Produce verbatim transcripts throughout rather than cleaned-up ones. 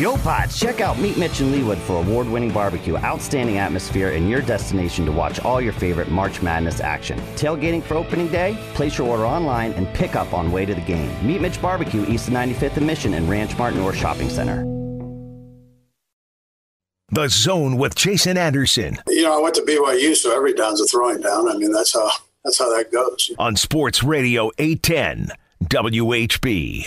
Yo, Pods, check out Meet Mitch and Leewood for award-winning barbecue, outstanding atmosphere, and your destination to watch all your favorite March Madness action. Tailgating for opening day? Place your order online and pick up on way to the game. Meet Mitch Barbecue, east of ninety-fifth and Mission and Ranch Mart North Shopping Center. The Zone with Jason Anderson. You know, I went to B Y U, so every down's a throwing down. I mean, that's how that's how that goes. On Sports Radio eight ten W H B.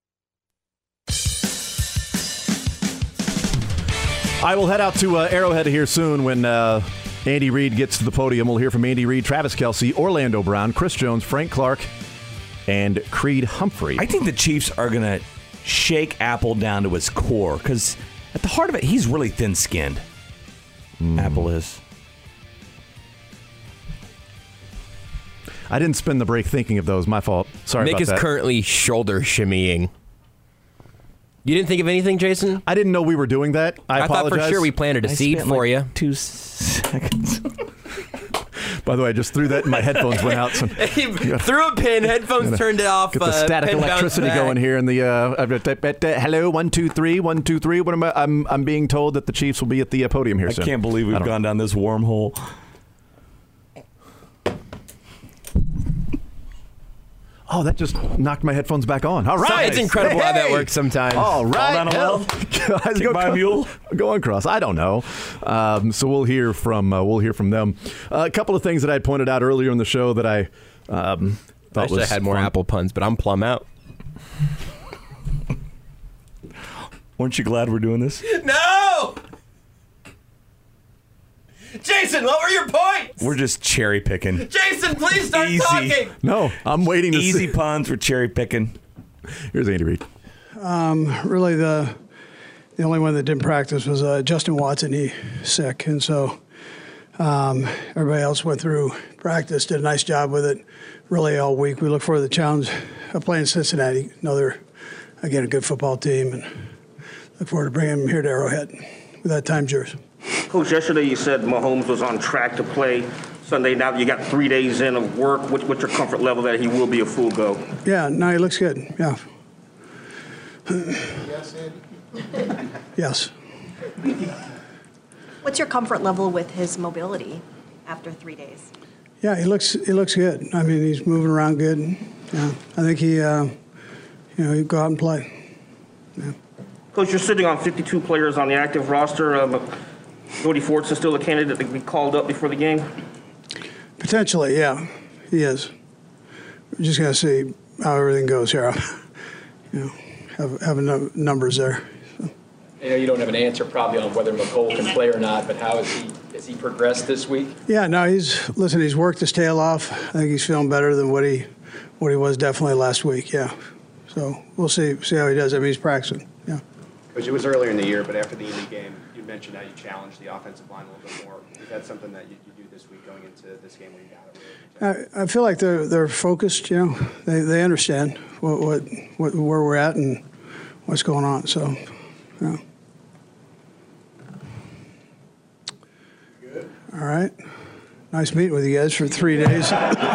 I will head out to uh, Arrowhead here soon when uh, Andy Reid gets to the podium. We'll hear from Andy Reid, Travis Kelce, Orlando Brown, Chris Jones, Frank Clark, and Creed Humphrey. I think the Chiefs are going to shake Apple down to his core because at the heart of it, he's really thin-skinned. Mm. Apple is. I didn't spend the break thinking of those. My fault. Sorry Nick about that. Nick is currently shoulder shimmying. You didn't think of anything, Jason? I didn't know we were doing that. I, I apologize. thought for sure we planted a I seed for like you. Two seconds. By the way, I just threw that and my headphones went out. So, he threw a pin, headphones turned it off. Get the uh, static electricity going here in the. Uh, hello, one, two, three, one, two, three. What am I? I'm I'm being told that the Chiefs will be at the uh, podium here I soon. I can't believe we've gone down this wormhole. Oh, that just knocked my headphones back on. All right. It's incredible hey, how that hey. works sometimes. All right. Fall down a well. Guys, Take go by a mule. Go on, Cross. I don't know. Um, so we'll hear from uh, we'll hear from them. Uh, a couple of things that I pointed out earlier in the show that I um, thought I wish was I had more fun. Apple puns, but I'm plumb out. Weren't you glad we're doing this? No! Jason, what were your points? We're just cherry picking. Jason, please start Easy. talking. No, I'm waiting to Easy see. puns. We're cherry picking. Here's Andy Reid. Um, really, the the only one that didn't practice was uh, Justin Watson. He sick, and so um, everybody else went through practice, did a nice job with it. Really, all week we look forward to the challenge of playing Cincinnati. You know they're again a good football team, and look forward to bringing them here to Arrowhead. With that, time's yours. Coach, yesterday you said Mahomes was on track to play Sunday. Now you got three days in of work. What, what's your comfort level that he will be a full go? Yeah, no, he looks good. Yeah. Yes, Andy? Yes. What's your comfort level with his mobility after three days? Yeah, he looks he looks good. I mean, he's moving around good. Yeah, I think he, uh, you know, he'd go out and play. Yeah. Coach, you're sitting on fifty-two players on the active roster. Um, Jody Fortson still a candidate to be called up before the game? Potentially, yeah, he is. We're just going to see how everything goes here. You know, have, have no, numbers there. So. I know you don't have an answer probably on whether McCole can play or not, but how has he has he progressed this week? Yeah, no, he's listen. He's worked his tail off. I think he's feeling better than what he what he was definitely last week. Yeah, so we'll see see how he does. I mean, he's practicing. Yeah. Coach, it was earlier in the year, but after the Indy game, you mentioned how you challenged the offensive line a little bit more. Is that something that you, you do this week going into this game where you got it? I, I feel like they're they're focused. You know, they they understand what what, what where we're at and what's going on. So, yeah. Good. All right. Nice meeting with you guys for three days.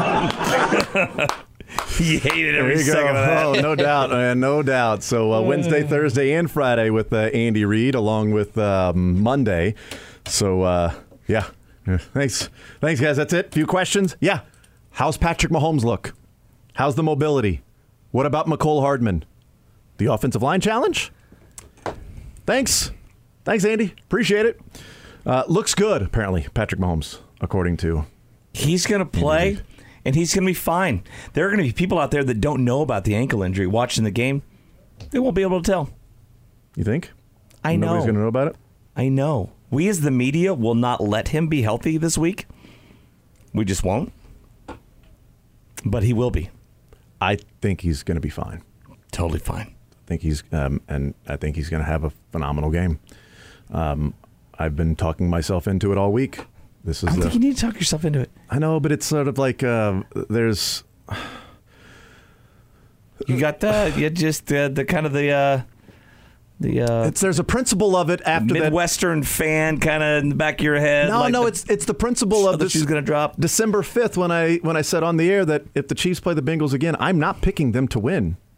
He hated every there you second go. of that. Oh, no doubt, man, no doubt. So uh, Wednesday, Thursday, and Friday with uh, Andy Reid, along with um, Monday. So uh, yeah, thanks, thanks, guys. That's it. Few questions. Yeah, how's Patrick Mahomes look? How's the mobility? What about McCole Hardman? The offensive line challenge? Thanks, thanks, Andy. Appreciate it. Uh, looks good, apparently, Patrick Mahomes, according to. He's going to play. And he's going to be fine. There are going to be people out there that don't know about the ankle injury watching the game. They won't be able to tell. You think? I know. Nobody's going to know about it? I know. We as the media will not let him be healthy this week. We just won't. But he will be. I think he's going to be fine. Totally fine. I think he's, um, and I think he's going to have a phenomenal game. Um, I've been talking myself into it all week. This is I don't the, think you need to talk yourself into it. I know, but it's sort of like uh, there's. You got that? You just uh, the kind of the uh, the. Uh, it's there's a principle of it after Midwestern that, fan kind of in the back of your head. No, like no, the, it's it's the principle of that this. She's going to drop December fifth when I when I said on the air that if the Chiefs play the Bengals again, I'm not picking them to win.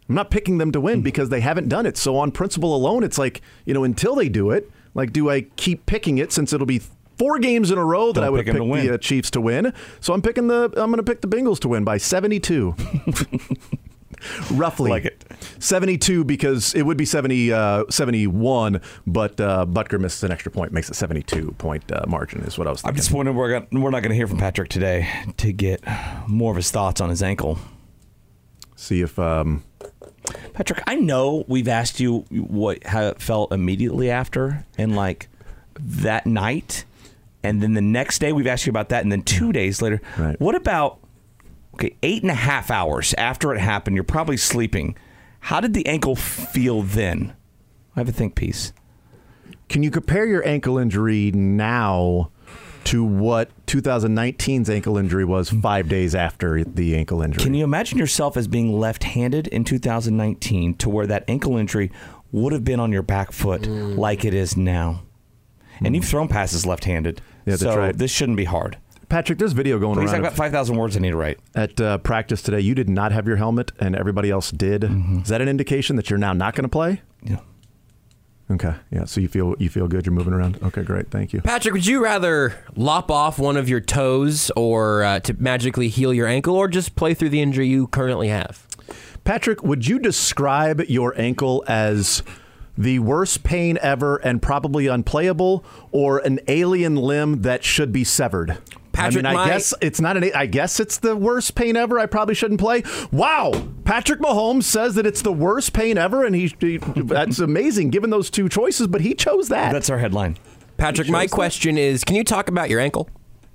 I'm not picking them to win because they haven't done it. So on principle alone, it's like, you know, until they do it, like, do I keep picking it since it'll be four games in a row that Don't I would pick pick 'em to win. the uh, Chiefs to win? So I'm picking the I'm going to pick the Bengals to win by seventy-two. Roughly. Like it. seventy-two because it would be seventy, uh, seventy-one, but uh, Butker misses an extra point, makes it seventy-two point uh, margin is what I was thinking. I'm disappointed we're, gonna, we're not going to hear from Patrick today to get more of his thoughts on his ankle. See if... Um, Patrick, I know we've asked you what how it felt immediately after and like that night, and then the next day we've asked you about that, and then two days later. Right. What about, okay, eight and a half hours after it happened, you're probably sleeping. How did the ankle feel then? I have a think piece. Can you compare your ankle injury now to what twenty nineteen's ankle injury was five days after the ankle injury? Can you imagine yourself as being left-handed in two thousand nineteen to where that ankle injury would have been on your back foot mm. like it is now? And mm. you've thrown passes left-handed, yeah, that's so right. this shouldn't be hard. Patrick, there's video going Please, around. I've got five thousand words I need to write. At uh, practice today, you did not have your helmet and everybody else did. Mm-hmm. Is that an indication that you're now not going to play? Yeah. Okay. Yeah. So you feel you feel good. You're moving around. Okay. Great. Thank you. Patrick, would you rather lop off one of your toes or uh, to magically heal your ankle, or just play through the injury you currently have? Patrick, would you describe your ankle as the worst pain ever and probably unplayable, or an alien limb that should be severed? Patrick, I mean, I my- guess it's not an. I guess it's the worst pain ever. I probably shouldn't play. Wow, Patrick Mahomes says that it's the worst pain ever, and he, he that's amazing given those two choices. But he chose that. That's our headline. Patrick, my question that. is: can you talk about your ankle?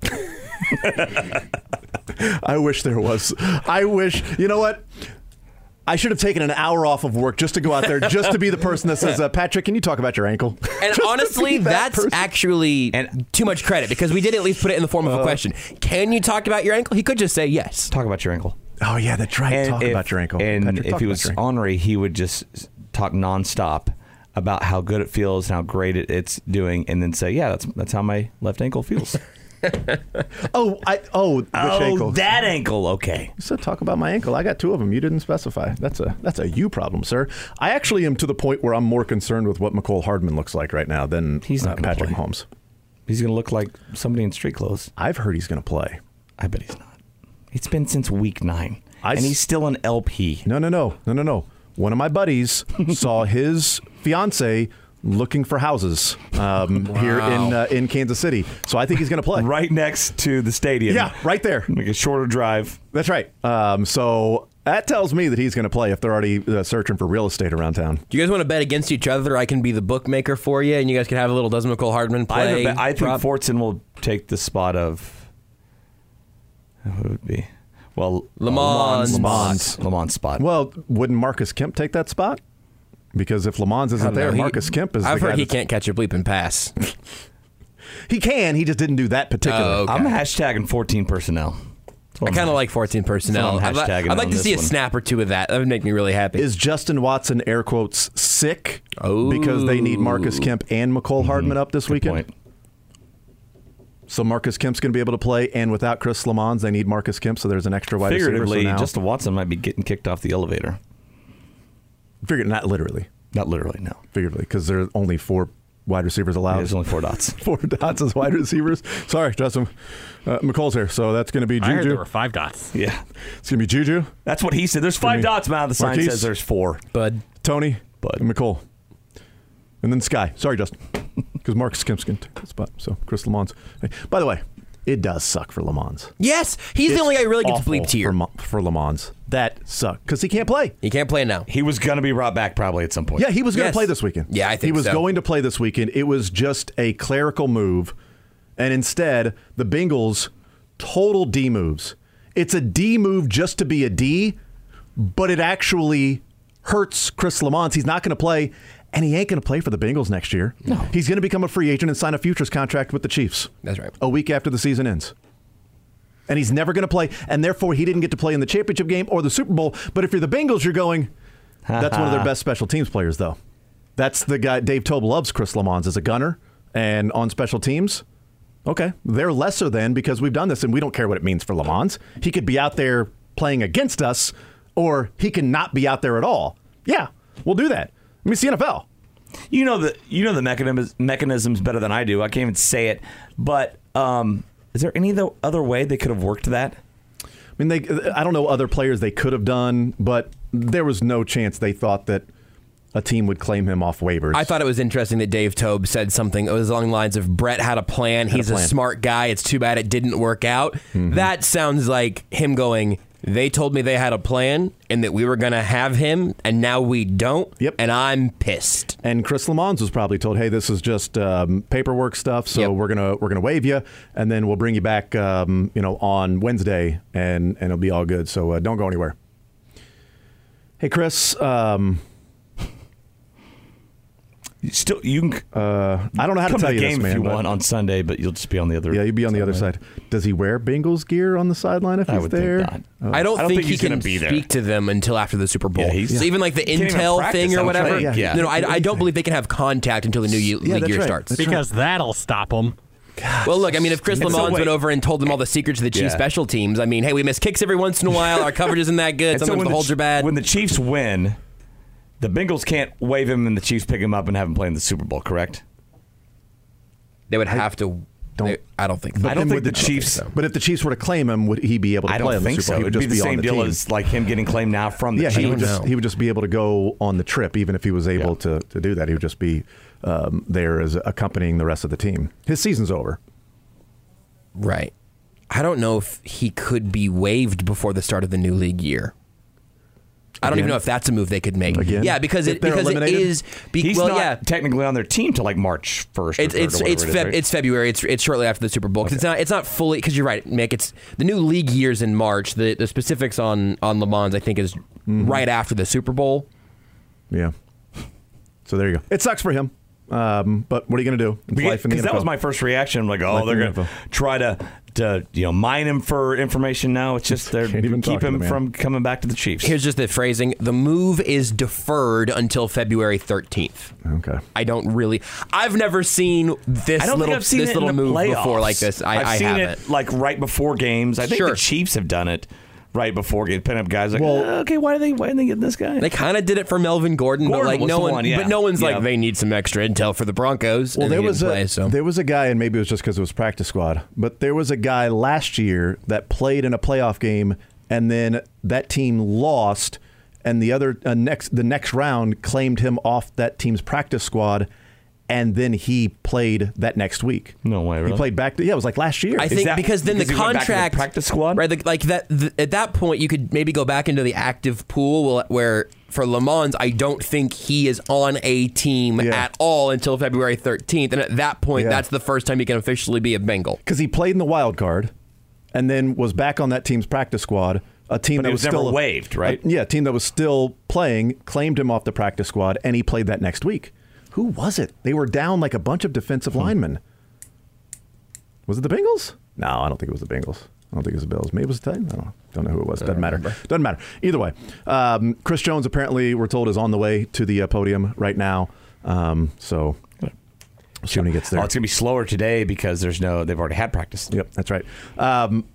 I wish there was. I wish. You know what? I should have taken an hour off of work just to go out there, just to be the person that says, uh, Patrick, can you talk about your ankle? And honestly, that that's person. actually and, too much credit, because we did at least put it in the form of a uh, question. Can you talk about your ankle? He could just say yes. Talk about your ankle. Oh, yeah, that's right. And talk if, about your ankle. And Patrick, if he was ornery, he would just talk nonstop about how good it feels and how great it, it's doing, and then say, yeah, that's that's how my left ankle feels. oh, I oh, which oh, ankle? that ankle. Okay. You said talk about my ankle. I got two of them. You didn't specify. That's a that's a you problem, sir. I actually am to the point where I'm more concerned with what McCole Hardman looks like right now than he's not uh, Patrick play. Mahomes. He's going to look like somebody in street clothes. I've heard he's going to play. I bet he's not. It's been since week nine, I and he's still an L P. No, no, no, no, no, no. One of my buddies saw his fiance looking for houses um, wow. here in uh, in Kansas City. So I think he's going to play. Right next to the stadium. Yeah, right there. Like a shorter drive. That's right. Um, so that tells me that he's going to play if they're already uh, searching for real estate around town. Do you guys want to bet against each other? I can be the bookmaker for you, and you guys can have a little Does McCole Hardman play. I, I think Rob? Fortson will take the spot of... Who would it be? Well, Lamont's uh, Lamont's, Lamont's spot. Well, wouldn't Marcus Kemp take that spot? Because if Lamont isn't there, he, Marcus Kemp is I've the heard guy he can't catch a bleeping pass. He can. He just didn't do that particular. Oh, okay. I'm hashtagging fourteen personnel. I kind of like fourteen personnel. I'd, I'd like to see one. a snap or two of that. That would make me really happy. Is Justin Watson, air quotes, sick oh. because they need Marcus Kemp and McCole mm-hmm. Hardman up this Good weekend? Point. So Marcus Kemp's going to be able to play, and without Chris Lamons, they need Marcus Kemp, so there's an extra wide receiver. Figuratively, so now, Justin Watson might be getting kicked off the elevator. Figure, not literally. Not literally, no. Figuratively, because there are only four wide receivers allowed. Yeah, there's only four dots. Four dots as wide receivers. Sorry, Justin. Uh, McColl's here, so that's going to be Juju. I heard there were five dots. Yeah. It's going to be Juju. That's what he said. There's five dots, man. The sign Marquise, says there's four. Bud. Tony. Bud. And McCole. And then Sky. Sorry, Justin. Because Marcus Kemp's going to take that spot. So Chris Lamons. Hey, by the way, it does suck for Lamons. Yes, he's it's the only guy who really gets bleeped here. For, for Lamons. That sucked. Because he can't play. He can't play now. He was going to be brought back probably at some point. Yeah, he was going to yes. play this weekend. Yeah, I think He was so. going to play this weekend. It was just a clerical move. And instead, the Bengals, total D moves. It's a D move just to be a D, but it actually hurts Chris Lamons. He's not going to play. And he ain't going to play for the Bengals next year. No. He's going to become a free agent and sign a futures contract with the Chiefs. That's right. A week after the season ends. And he's never going to play, and therefore he didn't get to play in the championship game or the Super Bowl. But if you're the Bengals, you're going, that's one of their best special teams players, though. That's the guy, Dave Tobe loves Chris Lamons as a gunner and on special teams. Okay, they're lesser than because we've done this, and we don't care what it means for Lamons. He could be out there playing against us or he can not be out there at all. Yeah, we'll do that. I mean, it's the N F L. You know the you know the mechanisms mechanisms better than I do. I can't even say it. But um, is there any other way they could have worked that? I mean, they. I don't know other players they could have done, but there was no chance they thought that a team would claim him off waivers. I thought it was interesting that Dave Tobe said something. It was along the lines of Brett had a plan. Had He's a a, plan. smart guy. It's too bad it didn't work out. Mm-hmm. That sounds like him going, they told me they had a plan and that we were going to have him, and now we don't. Yep. And I'm pissed. And Chris Lamons was probably told, "Hey, this is just um, paperwork stuff. So Yep. we're gonna we're gonna waive you, and then we'll bring you back, um, you know, on Wednesday, and and it'll be all good. So uh, don't go anywhere." Hey, Chris. Um, Still, you can. Uh, I don't know how to come tell to you the this, game man. if you but- want on Sunday, but you'll just be on the other. Yeah, you'd be on the other side. Does he wear Bengals gear on the sideline if I he's would think there? not. Oh. I don't, I don't think, think he he's can gonna be there. speak to them until after the Super Bowl. Yeah, he's- so even like the Can't even intel practice, thing I or would whatever. think. Yeah. No, no, I, I don't believe they can have contact until the new ye- Yeah, league that's year right. starts. That's Because that'll stop them. Well, look, I mean, if Chris And so Lamons wait- went over and told them all the secrets of the Chiefs Yeah. special teams, I mean, hey, we miss kicks every once in a while. Our coverage isn't that good. And so Sometimes when the holds Ch- are bad. When the Chiefs win, the Bengals can't waive him and the Chiefs pick him up and have him play in the Super Bowl, correct? They would have to. don't- they- I don't think. But I don't then think would the Chiefs- But if the Chiefs were to claim him, would he be able to I play don't in the think Super Bowl? so. He It would would just be the on same deal team. as like him getting claimed now from the Yeah, Chiefs. he would don't just know. he would just be able to go on the trip, even if he was able Yeah. to, to do that. He would just be um, there as accompanying the rest of the team. His season's over. Right. I don't know if he could be waived before the start of the new league year. I don't Again? even know if that's a move they could make. Again? Yeah, because If it they're because eliminated? it is. Be, He's well, not yeah. technically on their team till like March first. It's it's it's Feb, it's February. It's it's shortly after the Super Bowl. 'Cause It's not it's not fully because you're right, Mick. It's the new league years in March. The the specifics on on Lamons I think is Mm-hmm. right after the Super Bowl. Yeah. So there you go. It sucks for him, um, but what are you going to do? It's life in the Because that N F L. was my first reaction. I'm like, oh, Life they're in the going to N F L. try to, to you know mine him for information. No, it's just they're Can't even talk keep to him the man. from coming back to the Chiefs. Here's just the phrasing: the move is deferred until February thirteenth. Okay. I don't really. I've never seen this I don't little think I've seen this it little in the move playoffs. before like this. I, I've I seen haven't. it like right before games. I think Sure. the Chiefs have done it right before games. Pin up guys like, Well- "Uh, okay, why are they why are they getting this guy? They kind of did it for Melvin Gordon, Gordon but like was no the one, one, yeah. but no one's Yeah. like they need some extra intel for the Broncos. Well, and there he was didn't a play, so. there was a guy, and maybe it was just because it was practice squad, but there was a guy last year that played in a playoff game, and then that team lost, and the other uh, next the next round claimed him off that team's practice squad, and then he played that next week. No way, He really? played back. To, yeah, it was like last year. I think that because then because the he went back to the contract practice squad? right? The, like that the, at that point, you could maybe go back into the active pool where, where for Lamons, I don't think he is on a team Yeah. at all until February thirteenth, and at that point, Yeah. that's the first time he can officially be a Bengal. because he played in the wild card, and then was back on that team's practice squad. A team But that he was still never waived, right? a- yeah, a team that was still playing claimed him off the practice squad, and he played that next week. Who was it? They were down like a bunch of defensive linemen. Was it the Bengals? No, I don't think it was the Bengals. I don't think it was the Bills. Maybe it was the Titans. I don't know. Don't know who it was. Doesn't matter. Doesn't matter. Either way, um, Chris Jones apparently, we're told, is on the way to the uh, podium right now. Um, so we'll see when he gets there. Oh, it's gonna be slower today because there's no. They've already had practice. Yep, that's right. Um,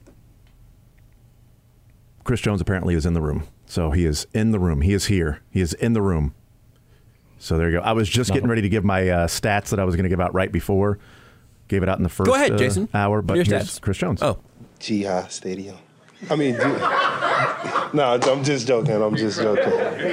Chris Jones apparently is in the room. So he is in the room. He is here. He is in the room. So there you go. I was just getting ready to give my uh, stats that I was going to give out right before. Gave it out in the first Go ahead, uh, Jason. hour. But Your here's stats. Chris Jones. Oh, Jihad Stadium. I mean, G- no, I'm just joking. I'm just joking.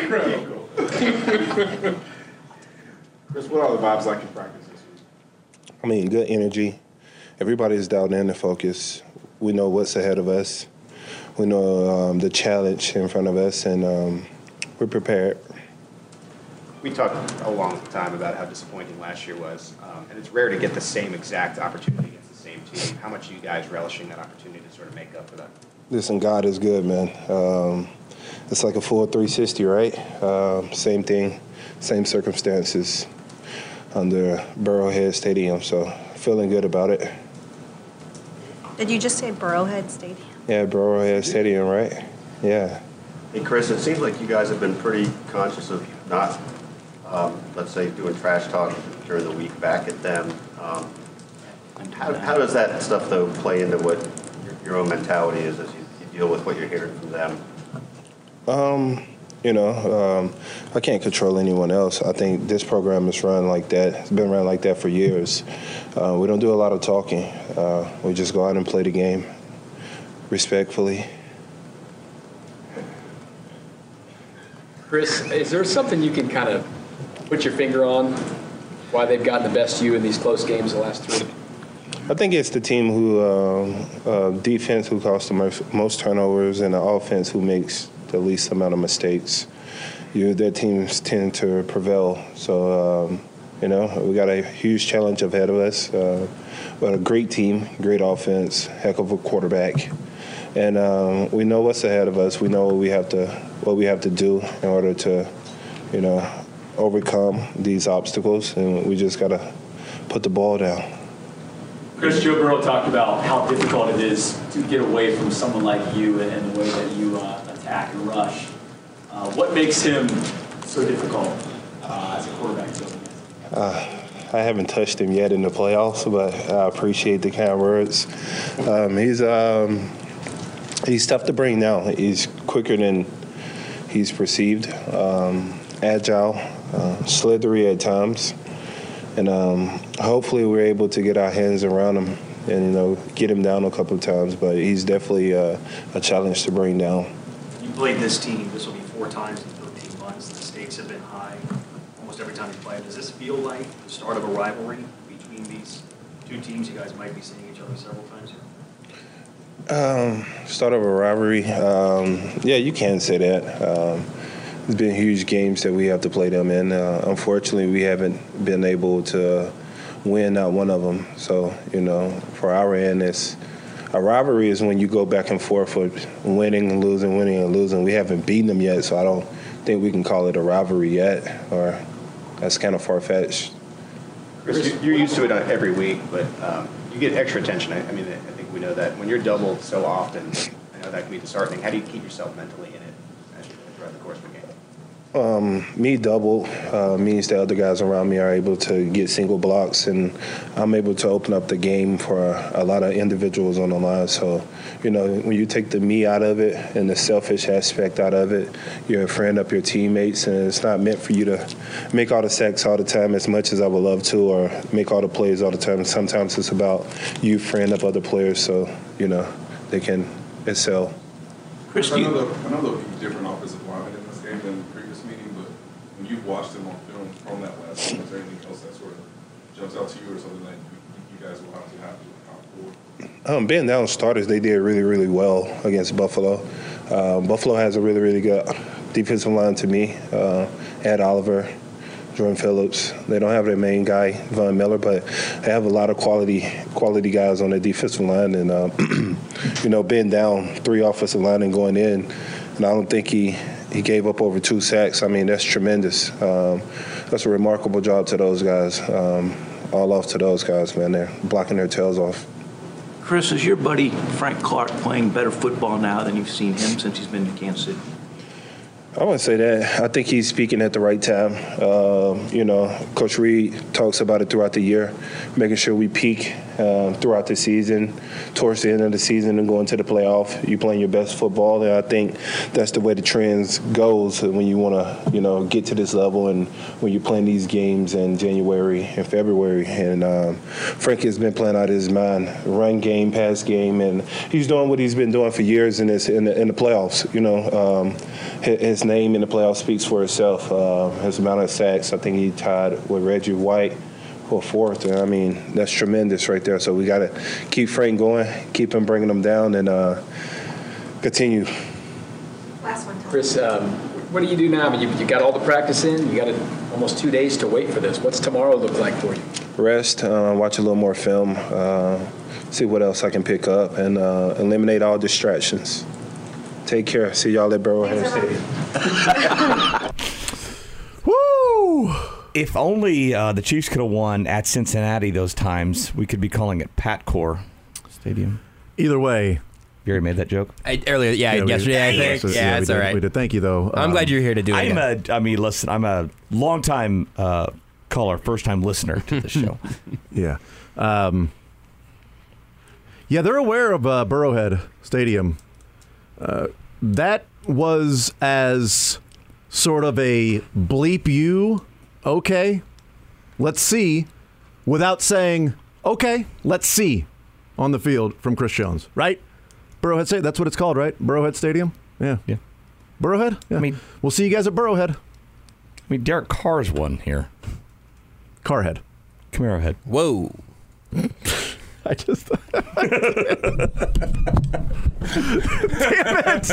Chris, what are the vibes like in practice this week? I mean, good energy. Everybody's dialed in and focused. We know what's ahead of us. We know um, the challenge in front of us, and um, we're prepared. We talked a long time about how disappointing last year was, um, and it's rare to get the same exact opportunity against the same team. How much are you guys relishing that opportunity to sort of make up for that? Listen, God is good, man. Um, it's like a full three sixty, right? Um, same thing, same circumstances under Burrowhead Stadium, so feeling good about it. Did you just say Burrowhead Stadium? Yeah, Burrowhead Stadium, right? Yeah. Hey, Chris, it seems like you guys have been pretty conscious of not, um, let's say, doing trash talk during the week back at them. Um, how, how does that stuff, though, play into what your, your own mentality is as you, you deal with what you're hearing from them? Um, you know, um, I can't control anyone else. I think this program is run like that. It's been run like that for years. Uh, we don't do a lot of talking. Uh, we just go out and play the game respectfully. Chris, is there something you can kind of put your finger on why they've gotten the best of you in these close games the last three? I think it's the team who, um, uh, defense who causes the most, most turnovers and the offense who makes the least amount of mistakes. You, their teams tend to prevail. So, um, you know, we got a huge challenge ahead of us. Uh, but a great team, great offense, heck of a quarterback. And um, we know what's ahead of us. We know what we have to what we have to do in order to, you know, overcome these obstacles. And we just got to put the ball down. Chris, Joe Burrow talked about how difficult it is to get away from someone like you and, and the way that you uh, attack and rush. Uh, what makes him so difficult uh, as a quarterback? Uh, I haven't touched him yet in the playoffs, but I appreciate the kind words. Um, he's um, he's tough to bring down. He's quicker than he's perceived, um, agile, uh, slithery at times. And um, hopefully we're able to get our hands around him and, you know, get him down a couple of times. But he's definitely uh, a challenge to bring down. You played this team. This will be four times in thirteen months. The stakes have been high almost every time you play. Does this feel like the start of a rivalry between these two teams? You guys might be seeing each other several times here. Um, start of a rivalry. Um, yeah, you can say that. Um, There's been huge games that we have to play them in. Uh, unfortunately, we haven't been able to win not one of them. So, you know, for our end, it's, a rivalry is when you go back and forth with winning and losing, winning and losing. We haven't beaten them yet, so I don't think we can call it a rivalry yet, or that's kind of far-fetched. Chris, you're used to it every week, but um, you get extra attention. I, I mean, I think we know that. When you're doubled so often, I know that can be disheartening. How do you keep yourself mentally in it as you go throughout the course of the game? Um, me double uh, means the other guys around me are able to get single blocks, and I'm able to open up the game for a, a lot of individuals on the line. So, you know, when you take the me out of it and the selfish aspect out of it, you're freeing up your teammates, and it's not meant for you to make all the sacks all the time as much as I would love to, or make all the plays all the time. Sometimes it's about you freeing up other players so, you know, they can excel. Chris, I know the, I know there'll be different offensive linemen in this game than the previous meeting, but when you've watched them on film from that last game, is there anything else that sort of jumps out to you or something that you, you guys will have to have to account for? Um, being down starters, they did really, really well against Buffalo. Uh, Buffalo has a really, really good defensive line to me. Uh, Ed Oliver, Jordan Phillips. They don't have their main guy, Von Miller, but they have a lot of quality quality guys on their defensive line. And, uh, you know, being down three offensive line and going in, and I don't think he, he gave up over two sacks. I mean, that's tremendous. Um, that's a remarkable job to those guys. Um, all off to those guys, man. They're blocking their tails off. Chris, is your buddy Frank Clark playing better football now than you've seen him since he's been to Kansas City? I wouldn't say that. I think he's speaking at the right time. Uh, you know, Coach Reed talks about it throughout the year, making sure we peak uh, throughout the season, towards the end of the season and going to the playoff. You playing your best football, and I think that's the way the trends goes when you want to, you know, get to this level and when you're playing these games in January and February. And um, Frank has been playing out of his mind, run game, pass game, and he's doing what he's been doing for years in this in the, in the playoffs. You know, um, his name in the playoffs speaks for itself. Uh, his amount of sacks, I think he tied with Reggie White for fourth. And I mean, that's tremendous right there. So we got to keep Frank going, keep him bringing them down, and uh, continue. Last one, Tom. Chris, um, what do you do now? I mean, you, you got all the practice in. You got a, almost two days to wait for this. What's tomorrow look like for you? Rest, uh, watch a little more film, uh, see what else I can pick up, and uh, eliminate all distractions. Take care. See y'all at Burrowhead Stadium. Woo! If only uh, the Chiefs could have won at Cincinnati those times, we could be calling it Patcore Stadium. Either way. You already made that joke? I, earlier, yeah, yeah yesterday, did. I think. Yeah, so, yeah, yeah it's we all did, right. We did. Thank you, though. I'm um, glad you're here to do it. I'm a, I mean, listen, I'm a long-time uh, caller, first-time listener to the show. yeah. Um, yeah, they're aware of uh, Burrowhead Stadium. Uh, that was as sort of a bleep you, okay, let's see, without saying, okay, let's see on the field from Chris Jones, right? Burrowhead Stadium, that's what it's called, right? Burrowhead Stadium? Yeah. Yeah. Burrowhead? Yeah. I mean, we'll see you guys at Burrowhead. I mean, Derek Carr's one here. Carhead. Camaro head. Whoa. I just. Damn it!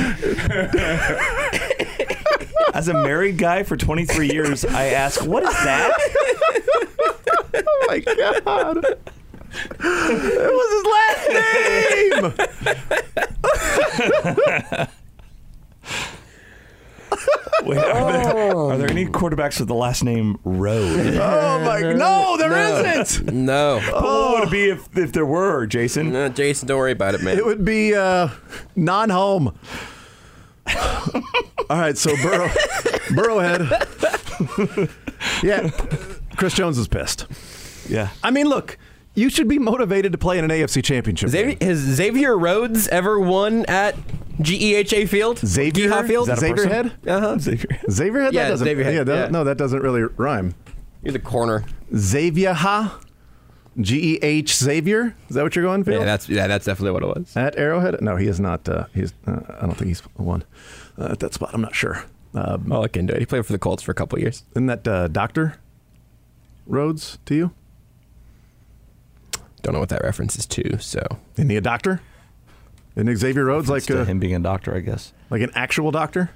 As a married guy for twenty-three years, I ask, what is that? Oh my God. It was his last name! Wait, are, there, are there any quarterbacks with the last name Road? Oh my! No, there No. isn't. No. But what would it be if, if there were, Jason? No, Jason, don't worry about it, man. It would be uh, non-home. All right, so Burrow, Burrowhead. Yeah, Chris Jones is pissed. Yeah. I mean, look, you should be motivated to play in an A F C championship Xavier, game. has Xavier Rhodes ever won at G E H A Field? Xavier Geehaw Field? Is that a Xavier person? Head? Uh-huh. Xavier. Xavier Head? Yeah, that doesn't, Xavier Head, yeah, that, yeah. No, that doesn't really rhyme. You're the corner. Xavier Ha? G E H Xavier? Is that what you're going for? Yeah, that's yeah, that's definitely what it was. At Arrowhead? No, he is not. Uh, he's. Uh, I don't think he's won uh, at that spot. I'm not sure. Um, I'll look into it. He played for the Colts for a couple of years. Isn't that uh, Doctor Rhodes to you? Don't know what that reference is to. So, Isn't he a doctor? Isn't Xavier Rhodes like to uh, him being a doctor, I guess. like an actual doctor?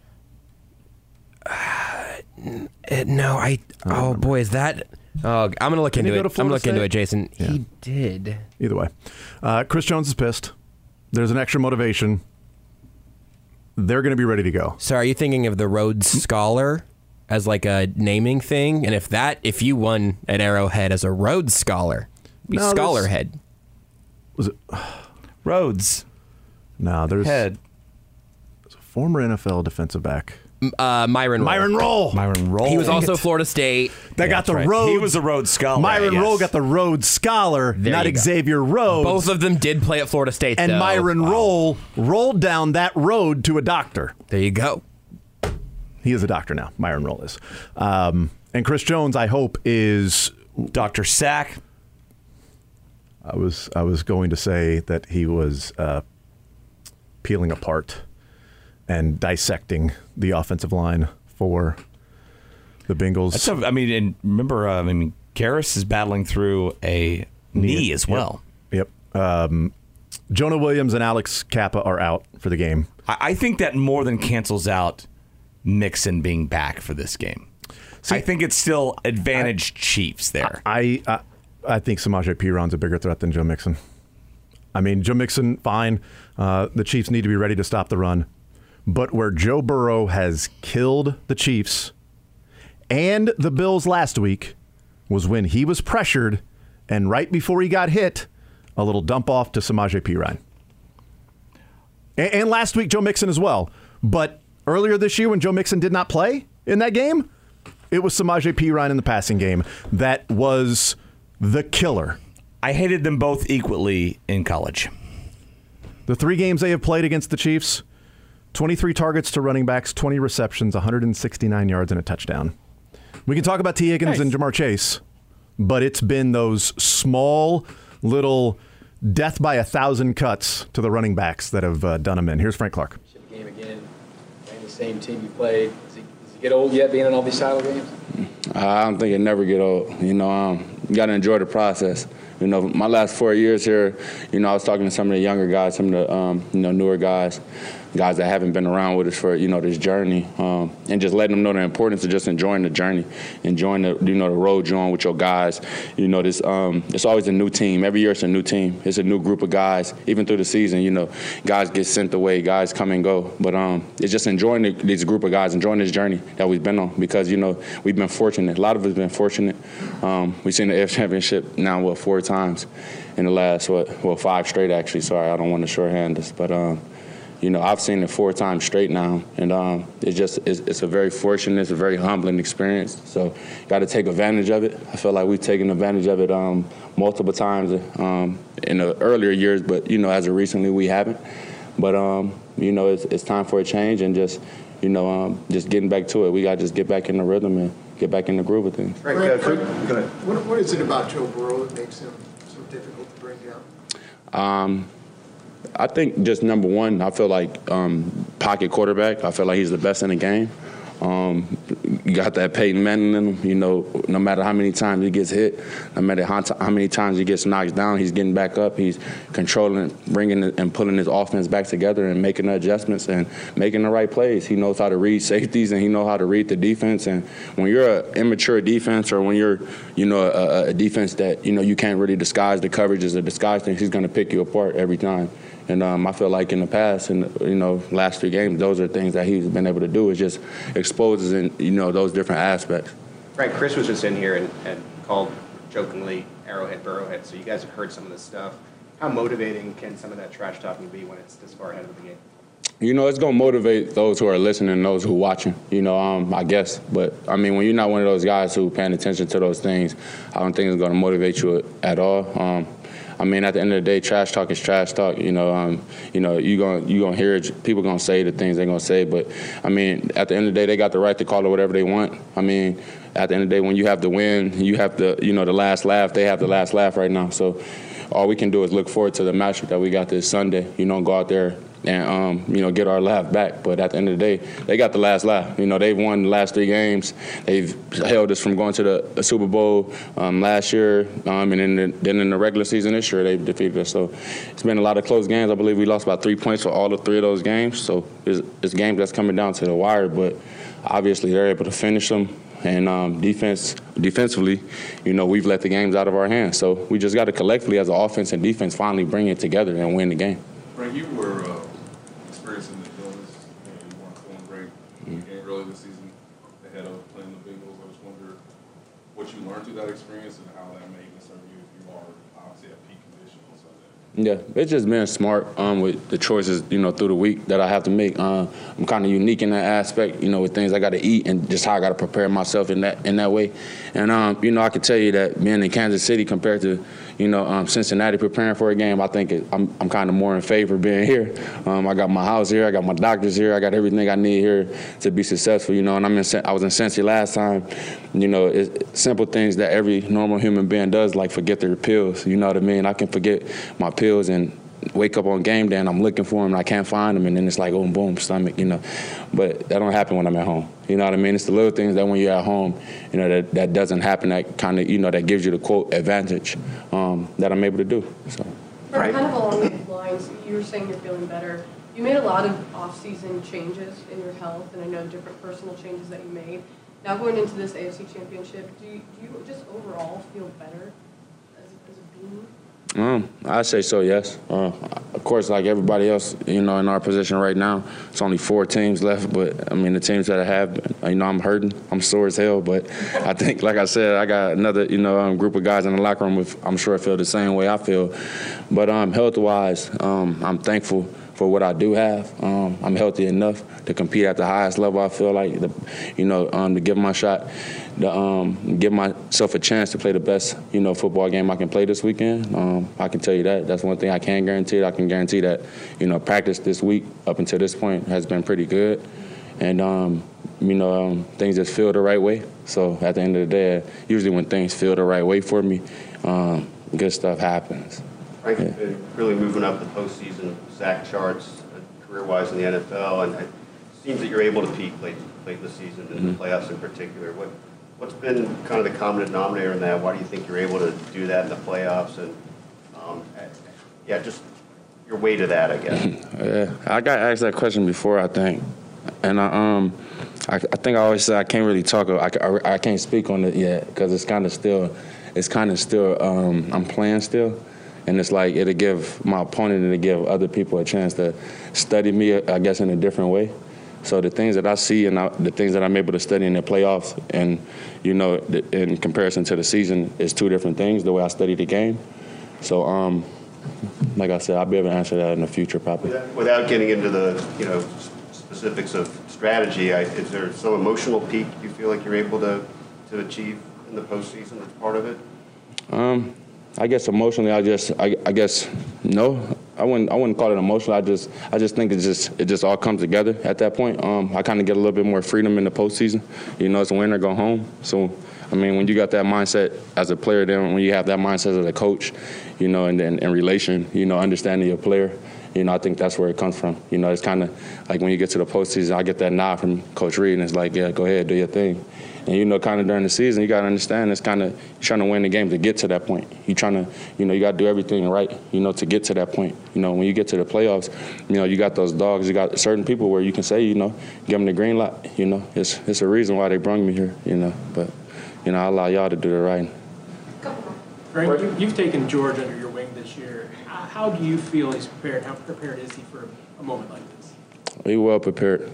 uh, no, I. Oh boy, is that? Oh, I'm gonna look Didn't into he it. go to I'm gonna look Florida into it, State? Jason. Yeah. He did. Either way, uh, Chris Jones is pissed. There's an extra motivation. They're going to be ready to go. So, are you thinking of the Rhodes Scholar as like a naming thing? And if that, if you won at Arrowhead as a Rhodes Scholar, it'd be No, there's- Scholarhead. Was it Rhodes. No, there's, Head. there's a former N F L defensive back. Uh, Myron Roll. Myron Roll. Myron Roll. He was Dang also it. Florida State. That Yeah, got that's the right. Rhodes. He was a Rhodes Scholar. Myron yes. Roll got the Rhodes Scholar, There not you go. Xavier Rhodes. Both of them did play at Florida State, and though. Myron Wow. Roll rolled down that road to a doctor. There you go. He is a doctor now. Myron Roll is. Um, and Chris Jones, I hope, is Doctor Sack. I was I was going to say that he was uh, peeling apart and dissecting the offensive line for the Bengals. That's a, I mean, and remember, uh, I mean, Karras is battling through a knee as well. Yep. yep. Um, Jonah Williams and Alex Kappa are out for the game. I, I think that more than cancels out Mixon being back for this game. See, I think it's still advantage Chiefs there. I I, I think Samaje Piron's a bigger threat than Joe Mixon. I mean, Joe Mixon, fine. Uh, the Chiefs need to be ready to stop the run. But where Joe Burrow has killed the Chiefs and the Bills last week was when he was pressured and right before he got hit, a little dump off to Samaje Perine. And, and last week, Joe Mixon as well. But earlier this year when Joe Mixon did not play in that game, it was Samaje Perine in the passing game that was the killer. I hated them both equally in college. The three games they have played against the Chiefs, twenty-three targets to running backs, twenty receptions, one hundred sixty-nine yards, and a touchdown. We can talk about T. Higgins Nice. and Jamar Chase, but it's been those small little death by a thousand cuts to the running backs that have uh, done them in. Here's Frank Clark. Game again, playing the same team you played. Does he, does he get old yet being in all these title games? I don't think it never get old. You know, um, you got to enjoy the process. You know, my last four years here, you know, I was talking to some of the younger guys, some of the, um, you know, newer guys, guys that haven't been around with us for, you know, this journey, um, and just letting them know the importance of just enjoying the journey, enjoying the, you know, the road you're on with your guys. You know, this, um, it's always a new team. Every year it's a new team. It's a new group of guys. Even through the season, you know, guys get sent away, guys come and go. But um, it's just enjoying the, this group of guys, enjoying this journey that we've been on because, you know, we've been fortunate. A lot of us have been fortunate. Um, we've seen the A F C Championship now, what, four times in the last, what, well, five straight actually. Sorry, I don't want to shorthand this. But, um, you know, I've seen it four times straight now. And um, it's just, it's, it's a very fortunate, it's a very humbling experience. So got to take advantage of it. I feel like we've taken advantage of it um, multiple times um, in the earlier years, but, you know, as of recently, we haven't. But um, you know, it's it's time for a change and just you know um, just getting back to it. We got to just get back in the rhythm and get back in the groove of things. Frank, uh, Frank, go ahead. What, what is it about Joe Burrow that makes him so difficult to bring down? Um, I think just number one, I feel like um, pocket quarterback. I feel like he's the best in the game. Um, you got that Peyton Manning in him. You know, no matter how many times he gets hit, no matter how, t- how many times he gets knocked down, he's getting back up. He's controlling, bringing it, and pulling his offense back together and making the adjustments and making the right plays. He knows how to read safeties and he knows how to read the defense. And when you're an immature defense or when you're, you know, a, a defense that, you know, you can't really disguise the coverages or disguise things, he's going to pick you apart every time. And um, I feel like in the past, and you know, last three games, those are things that he's been able to do. Is just exposes in you know those different aspects. Right, Chris was just in here and, and called jokingly Arrowhead Burrowhead. So you guys have heard some of this stuff. How motivating can some of that trash talking be when it's this far ahead of the game? You know, it's gonna motivate those who are listening and those who are watching. You know, um, I guess. But I mean, when you're not one of those guys who paying attention to those things, I don't think it's gonna motivate you at all. Um, I mean, at the end of the day, trash talk is trash talk. You know, um, you know, you gonna you gonna hear it, people gonna say the things they're gonna say. But I mean, at the end of the day, they got the right to call it whatever they want. I mean, at the end of the day, when you have the win, you have the you know the last laugh. They have the last laugh right now. So all we can do is look forward to the matchup that we got this Sunday. You know, go out there and um, you know get our laugh back. But at the end of the day, they got the last laugh. You know, they've won the last three games. They've held us from going to the, the Super Bowl um, last year, um, and then the, then in the regular season this year they've defeated us. So it's been a lot of close games. I believe we lost about three points for all the three of those games. So it's, it's games that's coming down to the wire. But obviously they're able to finish them. And um, defense, defensively, you know, we've let the games out of our hands. So we just got to collectively, as an offense and defense, finally bring it together and win the game. Frank, you were uh, experiencing the illness. You know, you weren't feeling great in the game early this season ahead of playing the Bengals. I just wonder what you learned through that experience and how that may even serve you if you are obviously at peak condition on Sunday. Yeah, it's just being smart um, with the choices, you know, through the week that I have to make. Uh, I'm kind of unique in that aspect, you know, with things I got to eat and just how I got to prepare myself in that in that way. And, um, you know, I can tell you that being in Kansas City compared to, you know, um, Cincinnati preparing for a game, I think it, I'm, I'm kind of more in favor of being here. Um, I got my house here. I got my doctors here. I got everything I need here to be successful, you know. And I'm in, I was in Cincy last time. You know, it's simple things that every normal human being does, like forget their pills. You know what I mean? I can forget my pills and wake up on game day and I'm looking for them and I can't find them, and then it's like, oh, boom, stomach, you know. But that don't happen when I'm at home. You know what I mean? It's the little things that when you're at home, you know, that, that doesn't happen, that kind of, you know, that gives you the, quote, advantage um, that I'm able to do. So. Right. Kind of along those lines, you were saying you're feeling better. You made a lot of off-season changes in your health, and I know different personal changes that you made. Now going into this A F C Championship, do you, do you just overall feel better as, as a being? Um, I say so, yes. Uh, of course, like everybody else, you know, in our position right now, it's only four teams left. But I mean, the teams that I have, you know, I'm hurting, I'm sore as hell. But I think, like I said, I got another, you know, um, group of guys in the locker room. With, I'm sure I feel the same way I feel. But um, health-wise, um, I'm thankful for what I do have. Um, I'm healthy enough to compete at the highest level. I feel like, the, you know, um, to give my shot, to um, give myself a chance to play the best, you know, football game I can play this weekend. Um, I can tell you that. That's one thing I can guarantee. I can guarantee that, you know, practice this week up until this point has been pretty good. And, um, you know, um, things just feel the right way. So at the end of the day, usually when things feel the right way for me, um, good stuff happens. Frank, yeah. Really moving up the postseason sack charts uh, career-wise in the N F L, and it seems that you're able to peak late, late in the season, in mm-hmm. the playoffs in particular. What, what's been kind of the common denominator in that? Why do you think you're able to do that in the playoffs? And, um, yeah, just your way to that, I guess. Yeah, I got asked that question before, I think. And I, um, I, I think I always say I can't really talk, I, I, I can't speak on it yet because it's kind of still, it's kind of still, um, I'm playing still. And it's like it'll give my opponent and it'll give other people a chance to study me, I guess, in a different way. So the things that I see and I, the things that I'm able to study in the playoffs and, you know, in comparison to the season is two different things, the way I study the game. So, um, like I said, I'll be able to answer that in the future probably. Without, without getting into the, you know, specifics of strategy, I, is there some emotional peak you feel like you're able to, to achieve in the postseason that's part of it? Um. I guess emotionally, I just, I, I guess, no. I wouldn't I wouldn't call it emotional. I just I just think it just it just all comes together at that point. Um, I kind of get a little bit more freedom in the postseason. You know, it's a win or go home. So I mean, when you got that mindset as a player, then when you have that mindset as a coach, you know, and then in relation, you know, understanding your player, you know, I think that's where it comes from. You know, it's kind of like when you get to the postseason, I get that nod from Coach Reed, and it's like, yeah, go ahead, do your thing. And, you know, kind of during the season, you got to understand it's kind of you're trying to win the game to get to that point. You're trying to, you know, you got to do everything right, you know, to get to that point. You know, when you get to the playoffs, you know, you got those dogs. You got certain people where you can say, you know, give them the green light. You know, it's it's a reason why they brought me here, you know. But, you know, I allow y'all to do the right. Frank, you, you've taken George under your wing this year. How, how do you feel he's prepared? How prepared is he for a moment like this? He's well prepared.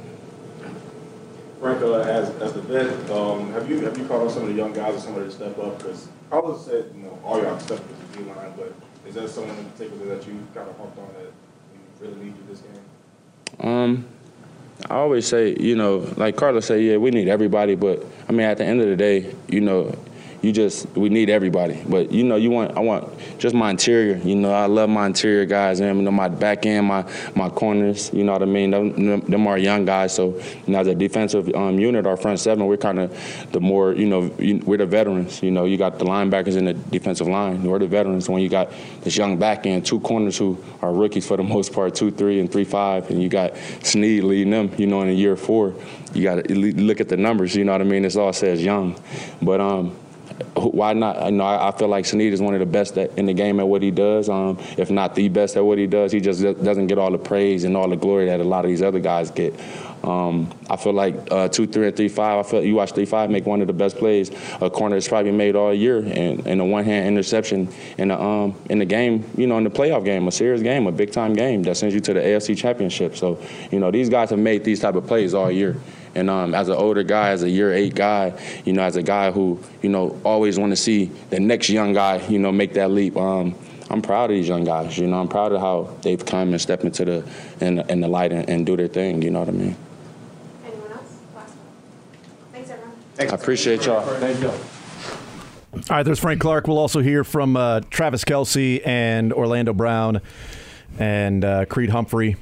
Frank, uh, as, as the vet, um, have you have you caught on some of the young guys or somebody to step up? Because Carlos said, you know, all y'all step up to the D line, but is there someone in particular that you kind of hooked on that we really need you this game? Um, I always say, you know, like Carlos said, yeah, we need everybody, but I mean, at the end of the day, you know, you just we need everybody. But you know, you want I want just my interior. You know, I love my interior guys, and you know, my back end, my my corners. You know what I mean? Them, them are young guys. So you know, as a defensive um, unit, our front seven, we're kind of the more you know we're the veterans. You know, you got the linebackers in the defensive line. We're the veterans. When you got this young back end, two corners who are rookies for the most part, two three and three five, and you got Snead leading them. You know, in a year four, you got to look at the numbers. You know what I mean? It all says young, but um. Why not? You know, I feel like Snead is one of the best in the game at what he does, um, if not the best at what he does. He just doesn't get all the praise and all the glory that a lot of these other guys get. Um, I feel like uh, two, three, and three, five. I feel you watch three, five make one of the best plays a corner that's probably made all year, and, and a one-hand interception in the um, in the game. You know, in the playoff game, a serious game, a big-time game that sends you to the A F C Championship. So, you know, these guys have made these type of plays all year. And um, as an older guy, as a year eight guy, you know, as a guy who, you know, always want to see the next young guy, you know, make that leap. Um, I'm proud of these young guys. You know, I'm proud of how they've come and stepped into the in, in the light and, and do their thing. You know what I mean? Anyone else? Last one. Thanks, everyone. I appreciate y'all. Thank you. All right, there's Frank Clark. We'll also hear from uh, Travis Kelce and Orlando Brown and uh, Creed Humphrey.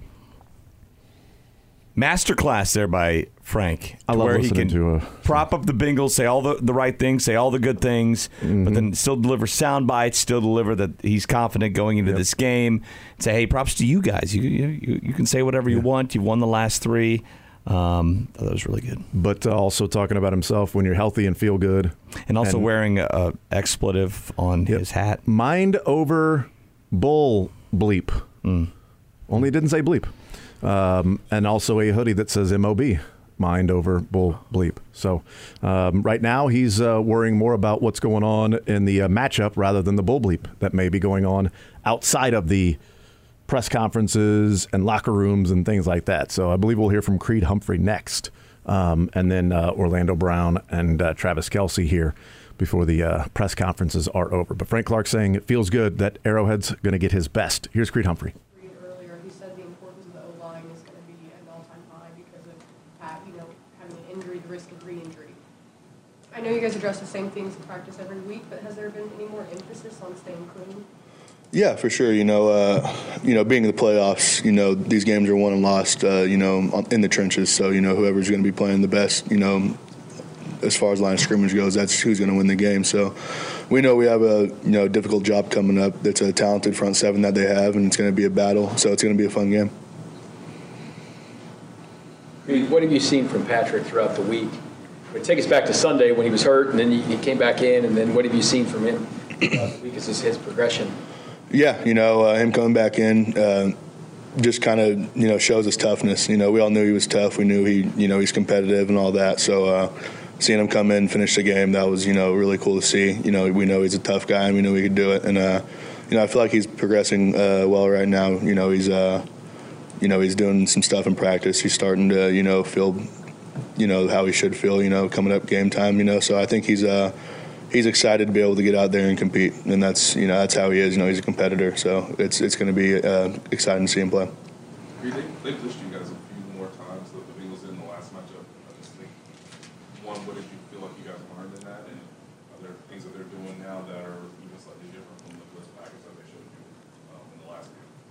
Masterclass there by Frank. I love where listening he can to a prop up the Bengals, say all the, the right things, say all the good things, mm-hmm. but then still deliver sound bites, still deliver that he's confident going into yep. this game. Say, hey, props to you guys. You you, you can say whatever yeah. you want. You've won the last three. Um, that was really good. But uh, also talking about himself when you're healthy and feel good. And also and, wearing a, a expletive on yep. his hat. Mind over bull bleep. Mm. Only didn't say bleep. Um, and also a hoodie that says M O B, mind over bull bleep. So um, right now he's uh, worrying more about what's going on in the uh, matchup rather than the bull bleep that may be going on outside of the press conferences and locker rooms and things like that. So I believe we'll hear from Creed Humphrey next, um, and then uh, Orlando Brown and uh, Travis Kelce here before the uh, press conferences are over. But Frank Clark saying it feels good that Arrowhead's going to get his best. Here's Creed Humphrey. I know you guys address the same things in practice every week, but has there been any more emphasis on staying clean? Yeah, for sure. You know, uh, you know, being in the playoffs, you know, these games are won and lost, uh, you know, in the trenches. So, you know, whoever's going to be playing the best, you know, as far as line of scrimmage goes, that's who's going to win the game. So we know we have a, you know, difficult job coming up. That's a talented front seven that they have, and it's going to be a battle. So it's going to be a fun game. What have you seen from Patrick throughout the week? Take us back to Sunday when he was hurt, and then he came back in, and then what have you seen from him throughout the week as his progression? Yeah, you know, uh, him coming back in uh, just kind of, you know, shows his toughness. You know, we all knew he was tough. We knew he, you know, he's competitive and all that. So uh, seeing him come in, finish the game, that was, you know, really cool to see. You know, we know he's a tough guy, and we knew he could do it. And, uh, you know, I feel like he's progressing uh, well right now. You know, he's, uh, you know, he's doing some stuff in practice. He's starting to, you know, feel – you know, how he should feel, you know, coming up game time, you know. So I think he's uh, he's excited to be able to get out there and compete. And that's, you know, that's how he is. You know, he's a competitor. So it's it's going to be uh, exciting to see him play. They, they pushed you guys a few more times than the Bengals did in the last matchup. I just think, one, what did you feel like you guys learned in that? And are there things that they're doing now that are even slightly different from the blitz package that they showed you um, in the last game?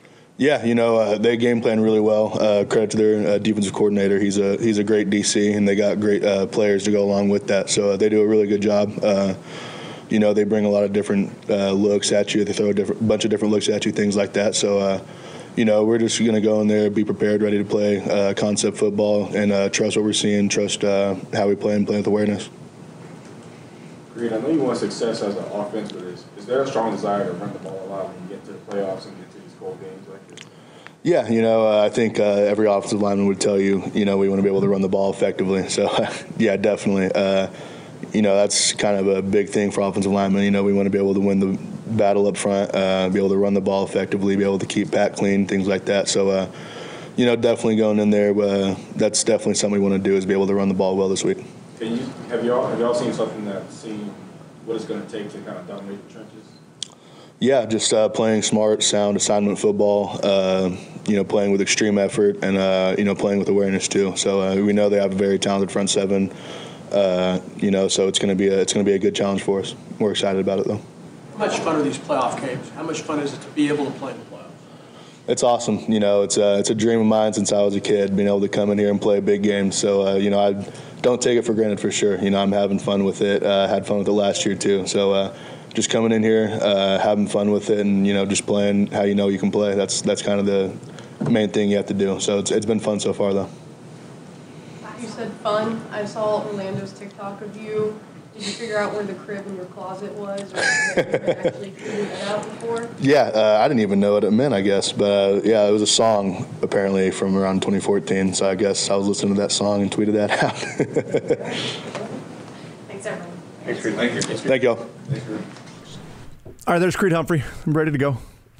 Yeah, you know, uh, they game plan really well. Uh, credit to their uh, defensive coordinator. He's a he's a great D C, and they got great uh, players to go along with that. So uh, they do a really good job. Uh, you know, they bring a lot of different uh, looks at you. They throw a different, bunch of different looks at you, things like that. So, uh, you know, we're just going to go in there, be prepared, ready to play uh, concept football, and uh, trust what we're seeing, trust uh, how we play and play with awareness. Reed, I know you want success as an offense, but is, is there a strong desire to run the ball a lot when you get to the playoffs and get to these cold games like this? Yeah, you know, uh, I think uh, every offensive lineman would tell you, you know, we want to be able to run the ball effectively. So, yeah, definitely. Uh, you know, that's kind of a big thing for offensive linemen. You know, we want to be able to win the battle up front, uh, be able to run the ball effectively, be able to keep Pat clean, things like that. So, uh, you know, definitely going in there, uh, that's definitely something we want to do is be able to run the ball well this week. Can you, have y'all have y'all seen something that's seen what it's going to take to kind of dominate the trenches? Yeah, just uh, playing smart, sound assignment football. Uh, you know, playing with extreme effort and uh, you know playing with awareness too. So uh, we know they have a very talented front seven. Uh, you know, so it's going to be a it's going to be a good challenge for us. We're excited about it though. How much fun are these playoff games? How much fun is it to be able to play in the playoffs? It's awesome. You know, it's a, it's a dream of mine since I was a kid, being able to come in here and play big games. So, uh, you know, I don't take it for granted for sure. You know, I'm having fun with it. Uh, had fun with it last year too. So uh, just coming in here, uh, having fun with it, and, you know, just playing how you know you can play. That's that's kind of the main thing you have to do. So it's it's been fun so far, though. You said fun. I saw Orlando's TikTok of you. Did you figure out where the crib in your closet was, or have you actually figured that out before? Yeah, uh, I didn't even know what it meant, I guess. But, uh, yeah, it was a song, apparently, from around twenty fourteen. So I guess I was listening to that song and tweeted that out. Thanks, everyone. Thanks, Creed. Thank you. Thank y'all. Thanks, Creed. All right, there's Creed Humphrey. I'm ready to go.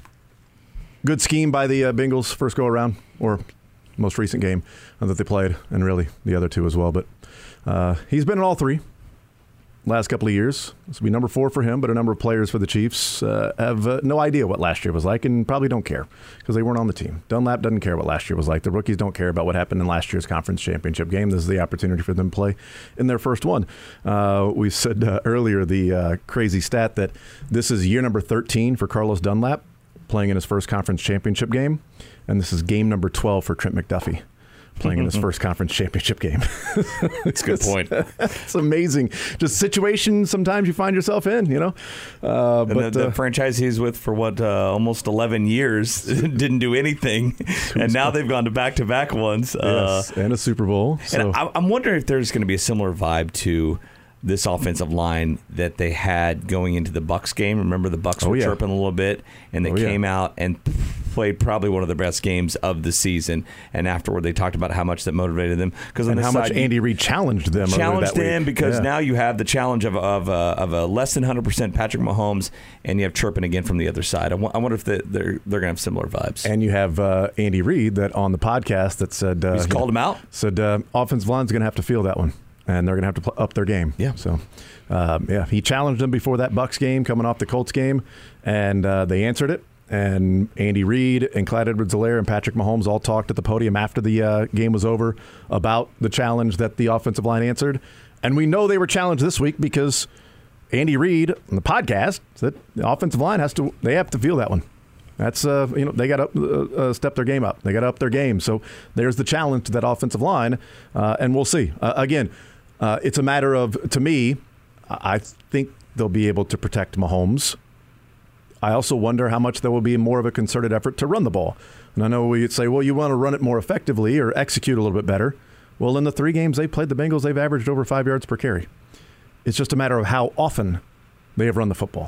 Good scheme by the uh, Bengals first go around, or most recent game uh, that they played, and really the other two as well. But uh, he's been in all three last couple of years. This will be number four for him, but a number of players for the Chiefs uh, have uh, no idea what last year was like and probably don't care because they weren't on the team. Dunlap doesn't care what last year was like. The rookies don't care about what happened in last year's conference championship game. This is the opportunity for them to play in their first one. Uh, we said uh, earlier the uh, crazy stat that this is year number thirteen for Carlos Dunlap playing in his first conference championship game, and this is game number twelve for Trent McDuffie playing in his first conference championship game. That's a good point. It's amazing. Just situations sometimes you find yourself in, you know. Uh, and but the, the uh, franchise he's with for what uh, almost eleven years didn't do anything, and now they've gone to back-to-back ones. Yes, uh, and a Super Bowl. So. And I, I'm wondering if there's going to be a similar vibe to this offensive line that they had going into the Bucs game. Remember, the Bucs oh, were yeah. chirping a little bit, and they oh, came yeah. out and played probably one of the best games of the season. And afterward, they talked about how much that motivated them. Because and on how side, much Andy Reid challenged them. Challenged that them week. because yeah. now you have the challenge of of, uh, of a less than one hundred percent Patrick Mahomes, and you have chirping again from the other side. I, w- I wonder if the, they're they're going to have similar vibes. And you have uh, Andy Reid that on the podcast that said uh, he's called him out. Said uh, offensive line's going to have to feel that one. And they're going to have to pl- up their game. Yeah. So, um, yeah, he challenged them before that Bucs game, coming off the Colts game, and uh, they answered it. And Andy Reid and Clyde Edwards-Helaire and Patrick Mahomes all talked at the podium after the uh, game was over about the challenge that the offensive line answered. And we know they were challenged this week because Andy Reid on the podcast said the offensive line has to they have to feel that one. That's uh, you know they got to uh, step their game up. They got to up their game. So there's the challenge to that offensive line, uh, and we'll see. Uh, again, uh, it's a matter of, to me, I think they'll be able to protect Mahomes. I also wonder how much there will be more of a concerted effort to run the ball. And I know we'd say, well, you want to run it more effectively or execute a little bit better. Well, in the three games they played the Bengals, they've averaged over five yards per carry. It's just a matter of how often they have run the football.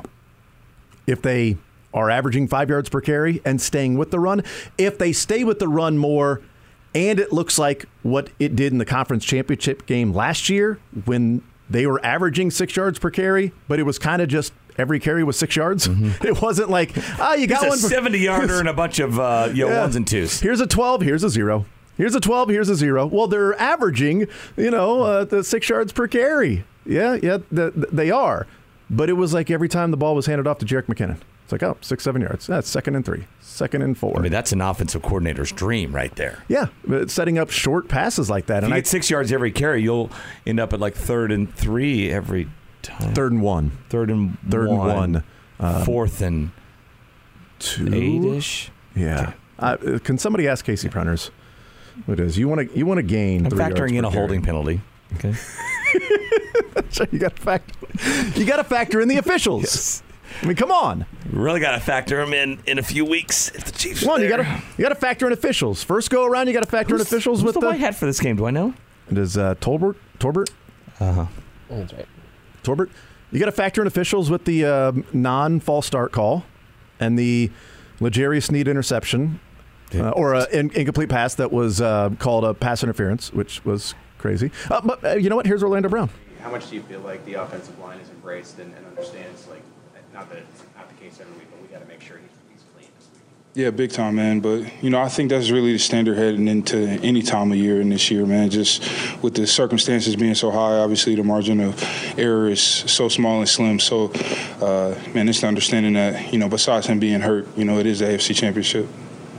If they are averaging five yards per carry and staying with the run, if they stay with the run more, and it looks like what it did in the conference championship game last year when they were averaging six yards per carry, but it was kind of just every carry was six yards. Mm-hmm. It wasn't like, ah, oh, you got Here's one a for seventy-yarder and a bunch of uh, you know, yeah. ones and twos. Here's a twelve, here's a zero. Here's a twelve, here's a zero. Well, they're averaging, you know, uh, the six yards per carry. Yeah, yeah, the, the, they are. But it was like every time the ball was handed off to Jerick McKinnon. It's like, oh, six, seven yards. That's second and three, second and four. I mean, that's an offensive coordinator's dream right there. Yeah, but setting up short passes like that. If and you I, get six yards every carry, you'll end up at like third and three every time. Third and one. Third and third one. and one. Um, Fourth and two. eight-ish. Yeah. Uh, can somebody ask Casey Prenners what it is? You want to you want to gain I'm three factoring yards in per a carry. holding penalty. Okay. So you got to factor. You got to factor in the officials. Yes. I mean, come on. Really got to factor them in in a few weeks if the Chiefs. Come on, are you there. got to you got to factor in officials. First go around, you got to factor Who's, in officials who's with the, the white hat for this game. Do I know? It is uh, Tolbert. Torbert. Uh huh. That's right. Torbert. You got to factor in officials with the uh, non-false start call and the L'Jarius Sneed interception, uh, or an in- incomplete pass that was uh, called a pass interference, which was crazy. Uh, but uh, you know what? Here's Orlando Brown. How much do you feel like the offensive line is embraced and, and understands, like, not that it's not the case every week, but we got to make sure he's, he's clean this week? Yeah, big time, man. But, you know, I think that's really the standard heading into any time of year in this year, man. Just with the circumstances being so high, obviously the margin of error is so small and slim. So, uh, man, it's the understanding that, you know, besides him being hurt, you know, it is the A F C Championship.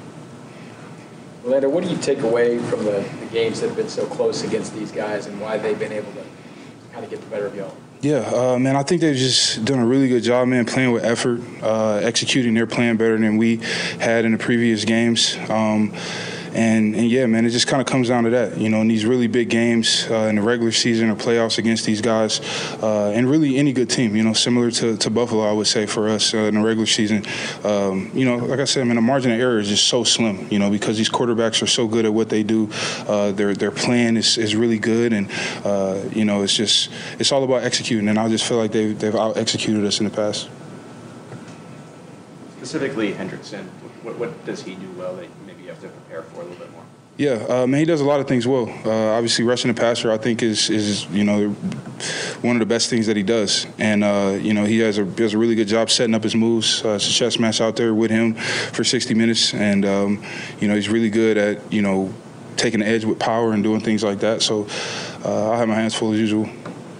Orlando, what do you take away from the, the games that have been so close against these guys and why they've been able to kind of get the better of y'all? Yeah, uh, man, I think they've just done a really good job, man, playing with effort, uh, executing their plan better than we had in the previous games. Um, and, and, yeah, man, it just kind of comes down to that. You know, in these really big games uh, in the regular season or playoffs against these guys, uh, and really any good team, you know, similar to, to Buffalo, I would say, for us uh, in the regular season. Um, you know, like I said, man, the margin of error is just so slim, you know, because these quarterbacks are so good at what they do. Uh, their their plan is, is really good, and, uh, you know, it's just it's all about executing, and I just feel like they've, they've out-executed us in the past. Specifically, Hendrickson, what, what does he do well that maybe you have to prepare for a little bit more? Yeah, uh, man, he does a lot of things well. Uh, obviously, rushing the passer, I think, is is you know one of the best things that he does. And uh, you know, he has a does a really good job setting up his moves. Uh, it's a chess match out there with him for sixty minutes, and um, you know, he's really good at you know taking the edge with power and doing things like that. So uh, I have my hands full as usual.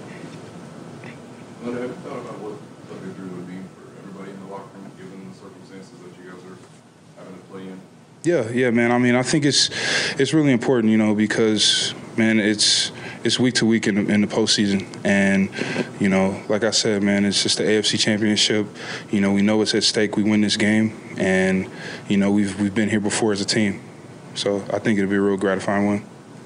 Have you thought about what the victory would be for everybody in the locker room, given the circumstances that you guys are having to play in? Yeah, yeah, man. I mean, I think it's it's really important, you know, because man, it's it's week to week in the, in the postseason, and you know, like I said, man, it's just the A F C Championship. You know, we know it's at stake. We win this game, and you know, we've we've been here before as a team, so I think it'll be a real gratifying win.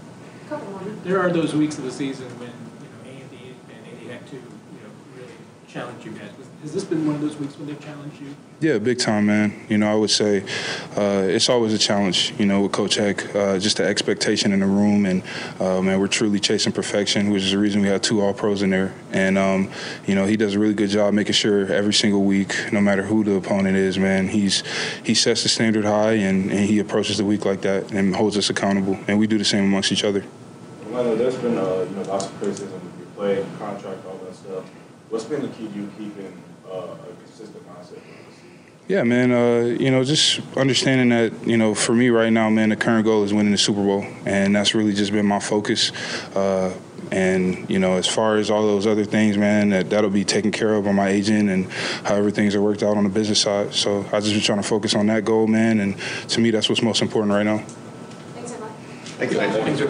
There are those weeks of the season when you know Andy and Andy had to you know really challenge you guys. Has this been one of those weeks when they've challenged you? Yeah, big time, man. You know, I would say uh, it's always a challenge, you know, with Coach Heck, uh, just the expectation in the room. And, uh, man, we're truly chasing perfection, which is the reason we have two All-Pros in there. And, um, you know, he does a really good job making sure every single week, no matter who the opponent is, man, he's he sets the standard high and, and he approaches the week like that and holds us accountable. And we do the same amongst each other. Orlando, there's been uh, you know lots of criticism of your play, contract, all that stuff. What's been the key to you keeping uh, a consistent mindset? Yeah, man, uh, you know, just understanding that, you know, for me right now, man, the current goal is winning the Super Bowl, and that's really just been my focus. Uh, and, you know, as far as all those other things, man, that, that'll be taken care of by my agent and however things are worked out on the business side. So I just been trying to focus on that goal, man, and to me that's what's most important right now. Thanks, Emma. Thank you. Thanks.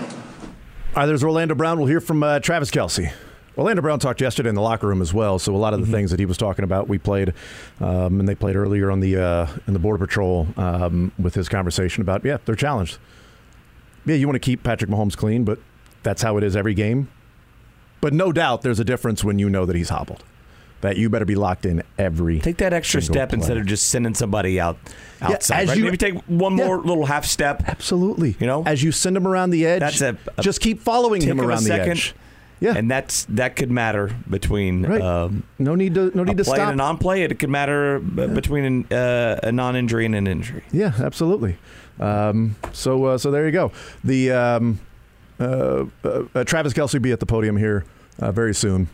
All right, there's Orlando Brown. We'll hear from uh, Travis Kelce. Orlando Brown talked yesterday in the locker room as well, so a lot of the mm-hmm. things that he was talking about, we played, um, and they played earlier on the uh, in the Border Patrol um, with his conversation about, yeah, they're challenged. Yeah, you want to keep Patrick Mahomes clean, but that's how it is every game. But no doubt there's a difference when you know that he's hobbled, that you better be locked in every Take that extra step play. Instead of just sending somebody out outside. Yeah, right? you, Maybe take one yeah. more little half step. Absolutely. You know, as you send him around the edge, that's a, a just keep following him around the edge. Yeah, and that's that could matter between right. um, no need to no need to play stop and a non-play. It could matter b- yeah. between an, uh, a non-injury and an injury. Yeah, absolutely. Um, so uh, so there you go. The um, uh, uh, Travis Kelce will be at the podium here uh, very soon.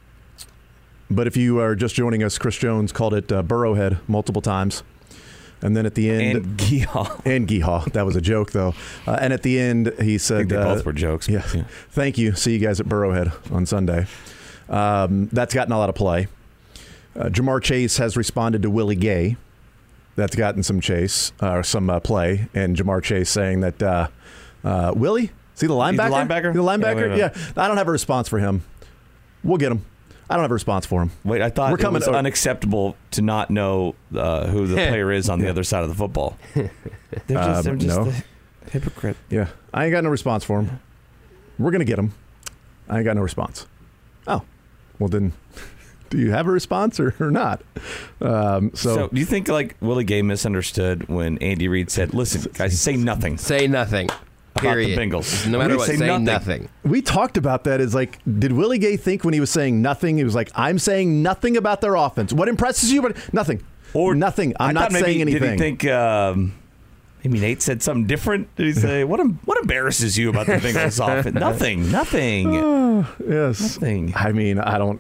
But if you are just joining us, Chris Jones called it uh, Burrowhead multiple times. And then at the end, and Geehaw, and Geehaw. That was a joke, though. Uh, and at the end, he said, I think they uh, both were jokes. Yeah, yeah. Thank you. See you guys at Burrowhead on Sunday. Um, that's gotten a lot of play. Uh, Jamar Chase has responded to Willie Gay. That's gotten some chase or uh, some uh, play. And Jamar Chase saying that uh, uh, Willie, is he the linebacker? He's the linebacker. The linebacker. Yeah, yeah. I don't have a response for him. We'll get him. I don't have a response for him. Wait, I thought We're coming it was to- unacceptable to not know uh, who the player is on the other side of the football. They're just, Um, they're just no. the hypocrite. Yeah, I ain't got no response for him. We're gonna get him. I ain't got no response. Oh, well then, do you have a response or, or not? Um, so, So, do you think like Willie Gay misunderstood when Andy Reid said, "Listen, guys, say nothing, say nothing, about period. the Bengals, No matter We what, say say nothing." nothing. we talked about that. Is like, did Willie Gay think when he was saying nothing? He was like, "I'm saying nothing about their offense. What impresses you? But nothing, or nothing. I'm I not thought maybe, saying anything." Did he think um, maybe Nate said something different? Did he say what? em- What embarrasses you about the Bengals offense? Nothing. Nothing. Oh, yes. Nothing. I mean, I don't.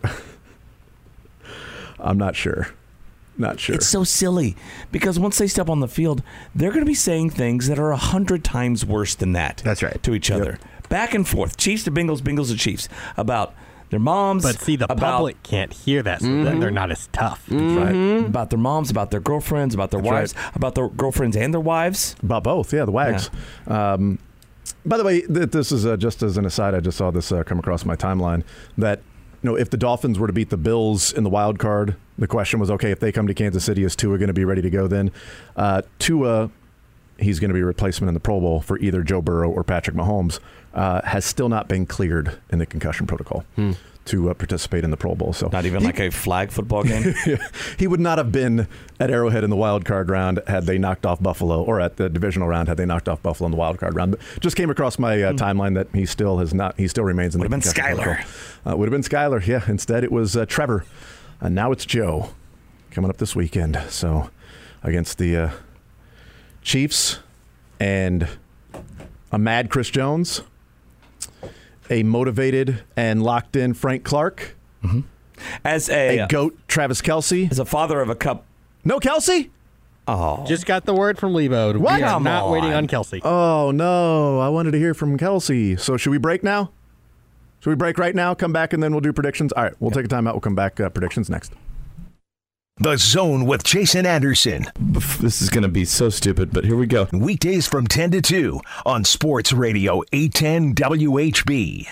I'm not sure. Not sure. It's so silly because once they step on the field, they're going to be saying things that are a hundred times worse than that. That's right. To each other, back and forth. Chiefs to Bengals, Bengals to Chiefs about their moms. But see, the about, public can't hear that, so Mhm. they're not as tough. right, about their moms, about their girlfriends, about their That's wives, right. about their girlfriends and their wives. About both, yeah, the Wags. Um, by the way, th- this is uh, just as an aside. I just saw this uh, come across my timeline that you know if the Dolphins were to beat the Bills in the wild card, the question was okay if they come to Kansas City, is Tua going to be ready to go then? Uh, Tua, he's going to be a replacement in the Pro Bowl for either Joe Burrow or Patrick Mahomes. Uh, has still not been cleared in the concussion protocol. Hmm. To uh, participate in the Pro Bowl, so Not even he, like a flag football game. he would not have been at Arrowhead in the wild card round had they knocked off Buffalo, or at the divisional round had they knocked off Buffalo in the wild card round. But just came across my uh, timeline that he still has not. He still remains in Would the have been concussion Skylar. protocol. Uh, would have been Skylar. Yeah. Instead, it was uh, Trevor, and now it's Joe coming up this weekend. So against the uh, Chiefs and a mad Chris Jones, a motivated and locked in Frank Clark. Mm-hmm. As a, a goat, Travis Kelce. As a father of a cup. No Kelce? Oh. Just got the word from Lebo. What? We are Come not on. waiting on Kelsey. Oh, no. I wanted to hear from Kelce. So should we break now? Should we break right now, come back, and then we'll do predictions? All right, we'll take a time out. We'll come back. Uh, predictions next. The Zone with Jason Anderson. This is going to be so stupid, but here we go. Weekdays from ten to two on Sports Radio eight ten W H B.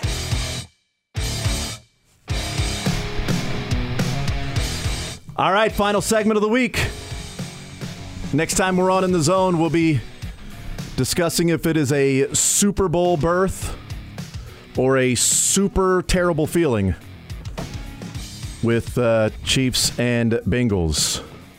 All right, final segment of the week. Next time we're on In the Zone, we'll be discussing if it is a Super Bowl berth or a super terrible feeling with uh, Chiefs and Bengals.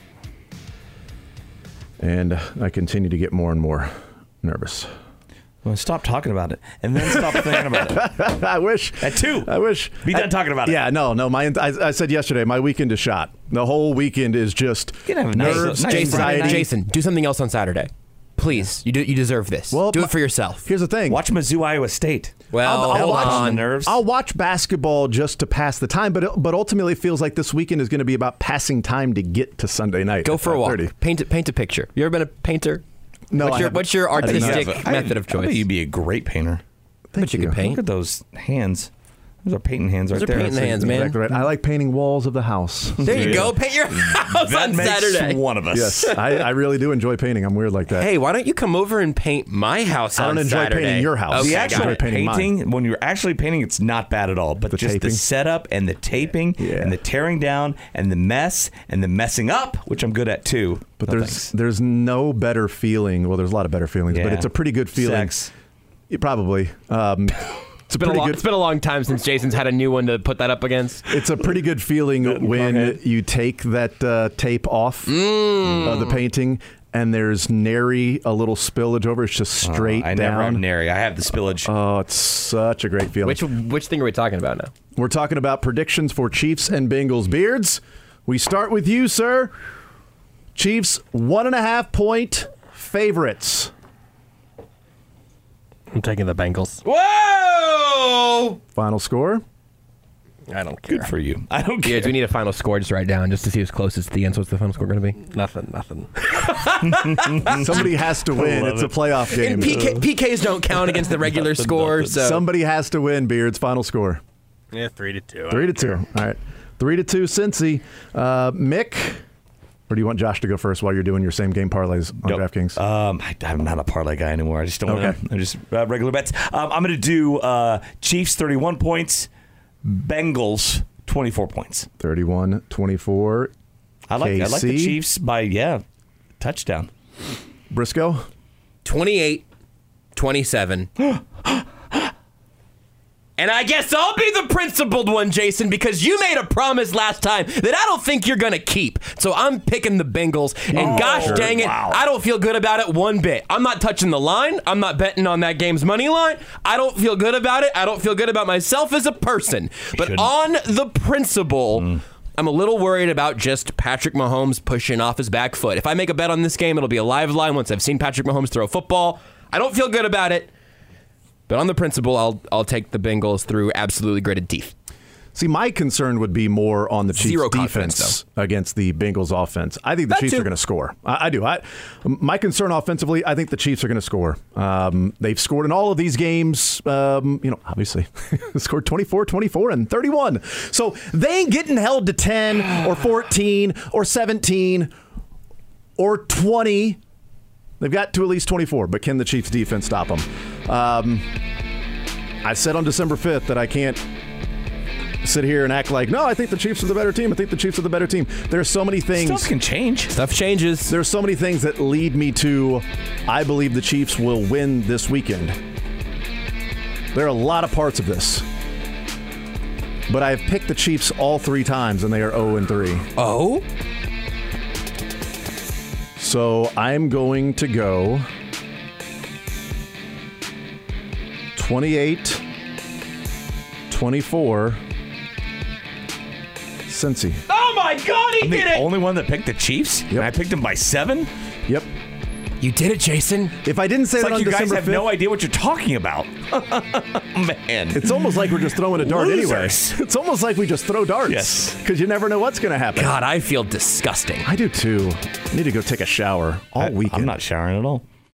And I continue to get more and more nervous. Well, stop talking about it, and then stop thinking about it. I wish. At two. I wish. Be done I- talking about it. Yeah, no, no. My, I, I said yesterday, my weekend is shot. The whole weekend is just You can have a nice- nerves, nice Jason, Friday night. Jason, do something else on Saturday, please. You do, you deserve this. Well, do my- it for yourself. Here's the thing. Watch Mizzou, Iowa State. Well, I'll, I'll hold watch on. the nerves. I'll watch basketball just to pass the time, but it, but ultimately it feels like this weekend is going to be about passing time to get to Sunday night. Go at for a walk. five thirty. Paint a, paint a picture. You ever been a painter? No, What's I your, haven't. what's your I did not. artistic I- method of I bet choice? you'd be a great painter. But you you. can paint. Look at those hands. Those are painting hands right Those are there. painting hands, man. Exactly right. I like painting walls of the house. There you go. Paint your house That on makes Saturday. one of us. Yes, I, I really do enjoy painting. I'm weird like that. Hey, why don't you come over and paint my house I don't on enjoy Saturday? painting your house. Okay, The I actual enjoy painting mine. painting, when you're actually painting, it's not bad at all. But The just taping? the setup and the taping Yeah. and the tearing down and the mess and the messing up, which I'm good at too. But No there's thanks. there's no better feeling. Well, there's a lot of better feelings, but Yeah. it's a pretty good feeling. Sex. Yeah, probably. Um, it's a It's been, a pretty long, good. it's been a long time since Jason's had a new one to put that up against. It's a pretty good feeling when you take that uh, tape off Mm. of the painting and there's nary a little spillage over. It's just straight Oh, I never have down. nary. I have the spillage. Oh, it's such a great feeling. Which which thing are we talking about now? We're talking about predictions for Chiefs and Bengals. Beards, we start with you, sir. Chiefs, one and a half point favorites. I'm taking the Bengals. Whoa! Final score? I don't care. Good for you. I don't Yeah, care. do we need a final score just write down just to see who's closest to the end? So what's the final score going to be? Nothing, nothing. Somebody has to win. It's a playoff game. And P K, P Ks don't count against the regular score, so Somebody has to win, Beards. Final score. Yeah, three to two. Three to two. All right. Three to two, Cincy. Uh, Mick, or do you want Josh to go first while you're doing your same game parlays on Nope. DraftKings? Um, I, I'm not a parlay guy anymore. I just don't. Okay. Wanna, I just uh, regular bets. Um, I'm going to do uh, Chiefs thirty-one points, Bengals twenty-four points. thirty-one twenty-four. I like, I like the K C. Chiefs by, yeah, touchdown. Briscoe? twenty-eight twenty-seven. And I guess I'll be the principled one, Jason, because you made a promise last time that I don't think you're going to keep. So I'm picking the Bengals. And Oh, gosh sure. dang it, Wow. I don't feel good about it one bit. I'm not touching the line. I'm not betting on that game's money line. I don't feel good about it. I don't feel good about myself as a person. But shouldn't. on the principle, I'm a little worried about just Patrick Mahomes pushing off his back foot. If I make a bet on this game, it'll be a live line once I've seen Patrick Mahomes throw a football. I don't feel good about it. But on the principle, I'll I'll take the Bengals through absolutely gritted teeth. See, my concern would be more on the Chiefs' Zero defense confidence, against the Bengals' offense. I think the That Chiefs too. are going to score. I, I do. I, my concern offensively, I think the Chiefs are going to score. Um, they've scored in all of these games. Um, you know, obviously, scored twenty-four, twenty-four, and thirty-one. So they ain't getting held to ten or fourteen or seventeen or twenty. They've got to at least twenty-four, but can the Chiefs' defense stop them? Um, I said on December fifth that I can't sit here and act like, no, I think the Chiefs are the better team. I think the Chiefs are the better team. There's so many things. Stuff can change. Stuff changes. There's so many things that lead me to, I believe the Chiefs will win this weekend. There are a lot of parts of this. But I have picked the Chiefs all three times, and they are oh and three. Oh? So I'm going to go twenty-eight twenty-four Cincy. Oh my God, he I'm did the it! only one that picked the Chiefs? Yep. And I picked them by seven? Yep. You did it, Jason. If I didn't say It's that like on you guys December have fifth, no idea what you're talking about. Man. it's almost like we're just throwing a dart anyway. Losers. It's almost like we just throw darts. Yes. Because you never know what's going to happen. God, I feel disgusting. I do too. I need to go take a shower all I, weekend. I'm not showering at all.